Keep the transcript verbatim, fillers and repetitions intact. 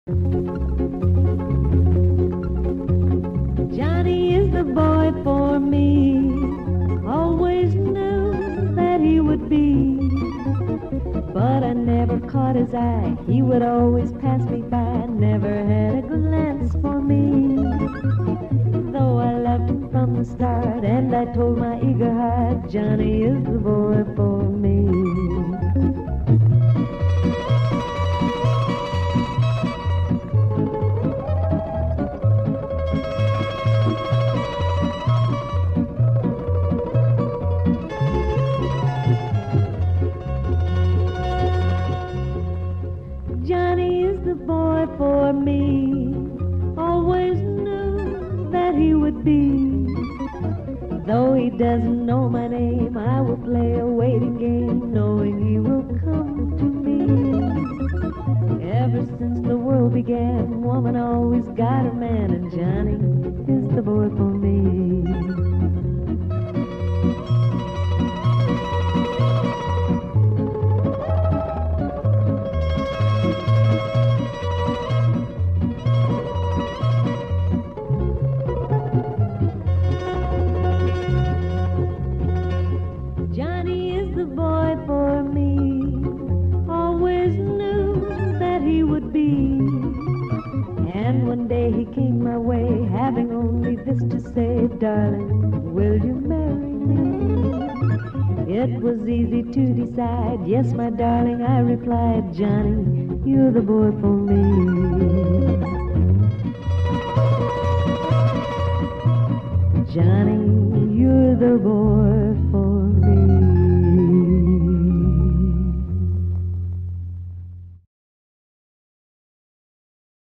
Johnny is the boy for me. Always knew that he would be, but I never caught his eye. He would always pass me by, never had a glance for me. Though I loved him from the start, and I told my eager heart, Johnny is the boy for me. Johnny is the boy for me. Always knew that he would be. Though he doesn't know my name, I will play a waiting game, knowing he will come to me. Ever since the world began, woman always got her man, and Johnny is the boy for me. Johnny is the boy for me. Always knew that he would be. And one day he came my way, having only this to say, darling, will you marry me? It was easy to decide, yes, my darling, I replied, Johnny, you're the boy for me. Johnny, you're the boy